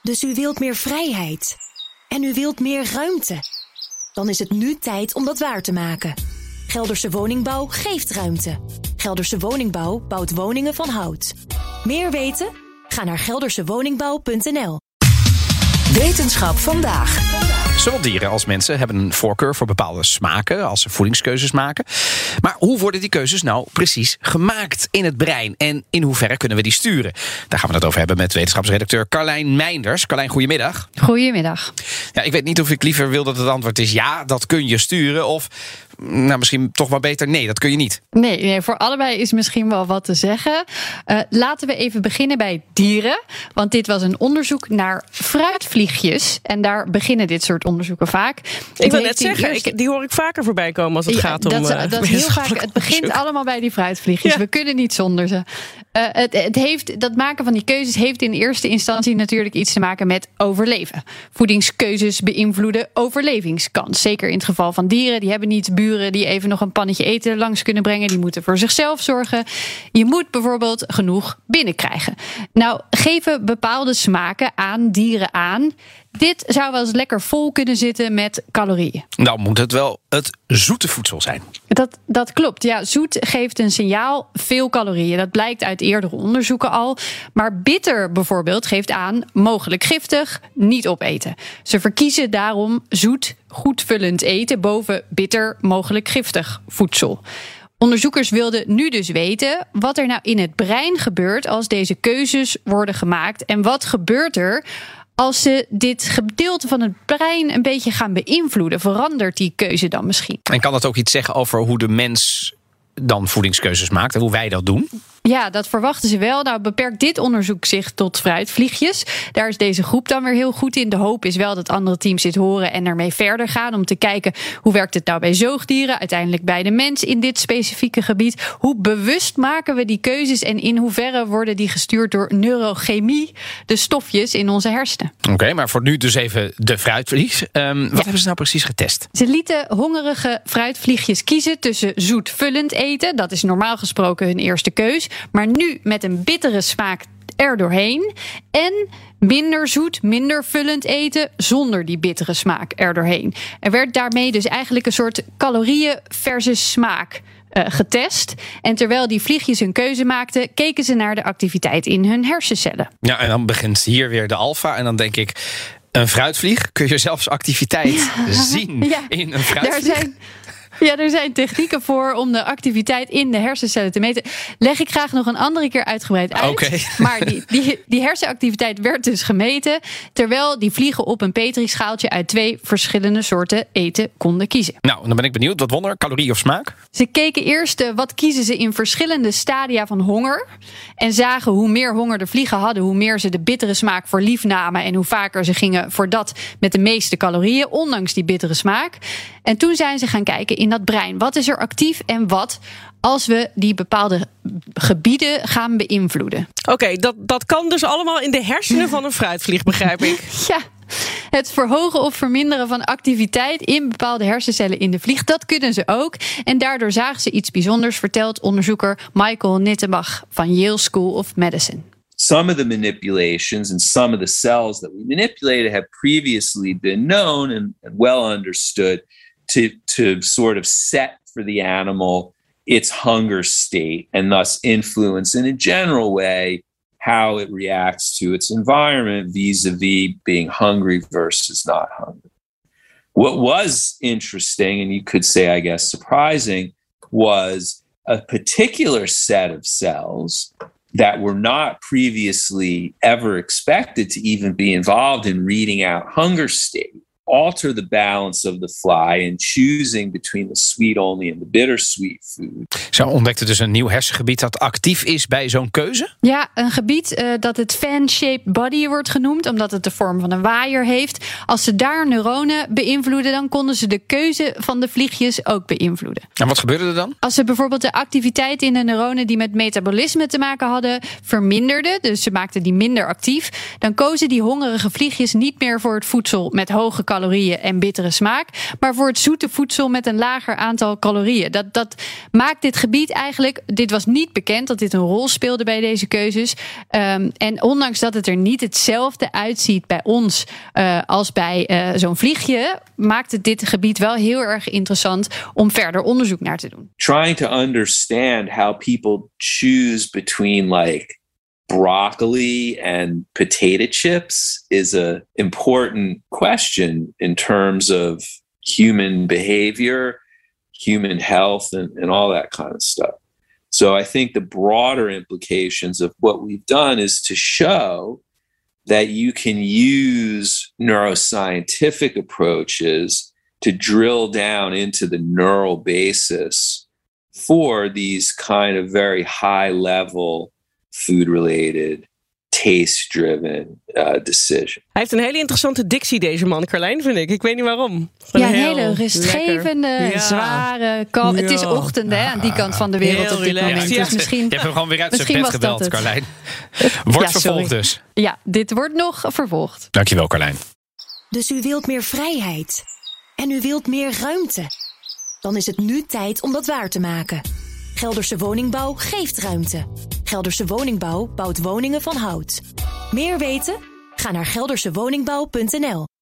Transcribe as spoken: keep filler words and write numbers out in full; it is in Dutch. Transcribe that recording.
Dus u wilt meer vrijheid. En u wilt meer ruimte. Dan is het nu tijd om dat waar te maken. Gelderse Woningbouw geeft ruimte. Gelderse Woningbouw bouwt woningen van hout. Meer weten? Ga naar gelderse woningbouw punt n l. Wetenschap vandaag. Zowel dieren als mensen hebben een voorkeur voor bepaalde smaken als ze voedingskeuzes maken. Maar hoe worden die keuzes nou precies gemaakt in het brein? En in hoeverre kunnen we die sturen? Daar gaan we het over hebben met wetenschapsredacteur Carlijn Meinders. Carlijn, goedemiddag. Goedemiddag. Ja, ik weet niet of ik liever wil dat het antwoord is ja, dat kun je sturen. Of nou, misschien toch wel beter nee, dat kun je niet. Nee, nee, voor allebei is misschien wel wat te zeggen. Uh, laten we even beginnen bij dieren. Want dit was een onderzoek naar fruitvliegjes. En daar beginnen dit soort onderzoeken vaak. Ik wil net zeggen, eerste... ik, die hoor ik vaker voorbij komen als het ja, gaat om... Dat, uh, dat is heel vaak. Het begint allemaal bij die fruitvliegjes. Ja. We kunnen niet zonder ze. Uh, het, het heeft, dat maken van die keuzes heeft in eerste instantie natuurlijk iets te maken met overleven. Voedingskeuzes beïnvloeden overlevingskans. Zeker in het geval van dieren. Die hebben niet buren die even nog een pannetje eten langs kunnen brengen. Die moeten voor zichzelf zorgen. Je moet bijvoorbeeld genoeg binnenkrijgen. Nou, geven bepaalde smaken aan dieren aan. Dit zou wel eens lekker vol kunnen zitten met calorieën. Nou moet het wel het zoete voedsel zijn. Dat, dat klopt. Ja, zoet geeft een signaal veel calorieën. Dat blijkt uit eerdere onderzoeken al. Maar bitter bijvoorbeeld geeft aan mogelijk giftig, niet opeten. Ze verkiezen daarom zoet, goedvullend eten boven bitter, mogelijk giftig voedsel. Onderzoekers wilden nu dus weten wat er nou in het brein gebeurt als deze keuzes worden gemaakt. En wat gebeurt er als ze dit gedeelte van het brein een beetje gaan beïnvloeden? Verandert die keuze dan misschien? En kan dat ook iets zeggen over hoe de mens dan voedingskeuzes maakt en hoe wij dat doen? Ja, dat verwachten ze wel. Nou beperkt dit onderzoek zich tot fruitvliegjes. Daar is deze groep dan weer heel goed in. De hoop is wel dat andere teams dit horen en ermee verder gaan om te kijken hoe werkt het nou bij zoogdieren, uiteindelijk bij de mens in dit specifieke gebied. Hoe bewust maken we die keuzes en in hoeverre worden die gestuurd door neurochemie, de stofjes in onze hersenen? Oké, okay, maar voor nu dus even de fruitvlieg. Um, wat ja. hebben ze nou precies getest? Ze lieten hongerige fruitvliegjes kiezen tussen zoetvullend eten. Dat is normaal gesproken hun eerste keus. Maar nu met een bittere smaak er doorheen. En minder zoet, minder vullend eten zonder die bittere smaak er doorheen. Er werd daarmee dus eigenlijk een soort calorieën versus smaak uh, getest. En terwijl die vliegjes hun keuze maakten, keken ze naar de activiteit in hun hersencellen. Ja, en dan begint hier weer de alfa. En dan denk ik, een fruitvlieg, kun je zelfs activiteit ja. zien ja. in een fruitvlieg? Daar zijn... Ja, er zijn technieken voor om de activiteit in de hersencellen te meten. Leg ik graag nog een andere keer uitgebreid uit. Okay. Maar die, die, die hersenactiviteit werd dus gemeten, terwijl die vliegen op een petrischaaltje uit twee verschillende soorten eten konden kiezen. Nou, dan ben ik benieuwd. Wat wonder, calorie of smaak? Ze keken eerst uh, wat kiezen ze in verschillende stadia van honger. En zagen hoe meer honger de vliegen hadden, hoe meer ze de bittere smaak voor lief namen en hoe vaker ze gingen voor dat met de meeste calorieën, ondanks die bittere smaak. En toen zijn ze gaan kijken in dat brein. Wat is er actief en wat als we die bepaalde gebieden gaan beïnvloeden? Oké, okay, dat, dat kan dus allemaal in de hersenen van een fruitvlieg, begrijp ik. Ja, het verhogen of verminderen van activiteit in bepaalde hersencellen in de vlieg, dat kunnen ze ook. En daardoor zagen ze iets bijzonders, vertelt onderzoeker Michael Nittenbach van Yale School of Medicine. Some of the manipulations and some of the cells that we manipulated have previously been known and, and well understood to, to sort of set for the animal its hunger state and thus influence in a general way how it reacts to its environment vis-a-vis being hungry versus not hungry. What was interesting, and you could say, I guess, surprising, was a particular set of cells that were not previously ever expected to even be involved in reading out hunger state, alter the balance of the fly and choosing between the sweet only and the bittersweet food. Zo ontdekte dus een nieuw hersengebied dat actief is bij zo'n keuze? Ja, een gebied uh, dat het fan-shaped body wordt genoemd, omdat het de vorm van een waaier heeft. Als ze daar neuronen beïnvloeden, dan konden ze de keuze van de vliegjes ook beïnvloeden. En wat gebeurde er dan? Als ze bijvoorbeeld de activiteit in de neuronen die met metabolisme te maken hadden verminderden, dus ze maakten die minder actief, dan kozen die hongerige vliegjes niet meer voor het voedsel met hoge calorieën calorieën en bittere smaak, maar voor het zoete voedsel met een lager aantal calorieën. Dat, dat maakt dit gebied eigenlijk, dit was niet bekend dat dit een rol speelde bij deze keuzes. Um, en ondanks dat het er niet hetzelfde uitziet bij ons uh, als bij uh, zo'n vliegje, maakt het dit gebied wel heel erg interessant om verder onderzoek naar te doen. Trying to understand how people choose between like broccoli and potato chips is a important question in terms of human behavior, human health, and, and all that kind of stuff. So I think the broader implications of what we've done is to show that you can use neuroscientific approaches to drill down into the neural basis for these kind of very high-level food-related, taste-driven uh, decisions. Hij heeft een hele interessante dictie, deze man, Carlijn, vind ik. Ik weet niet waarom. Ja, een hele rustgevende, ja. zware, kalm. Ja. Het is ochtend hè, aan die kant van de wereld heel op dit moment. Ja, dus misschien, je hebt hem gewoon weer uit zijn bed gebeld, Carlijn. Wordt ja, vervolgd dus. Ja, dit wordt nog vervolgd. Dankjewel, Carlijn. Dus u wilt meer vrijheid. En u wilt meer ruimte. Dan is het nu tijd om dat waar te maken. Gelderse Woningbouw geeft ruimte. Gelderse Woningbouw bouwt woningen van hout. Meer weten? Ga naar gelderse woningbouw punt n l.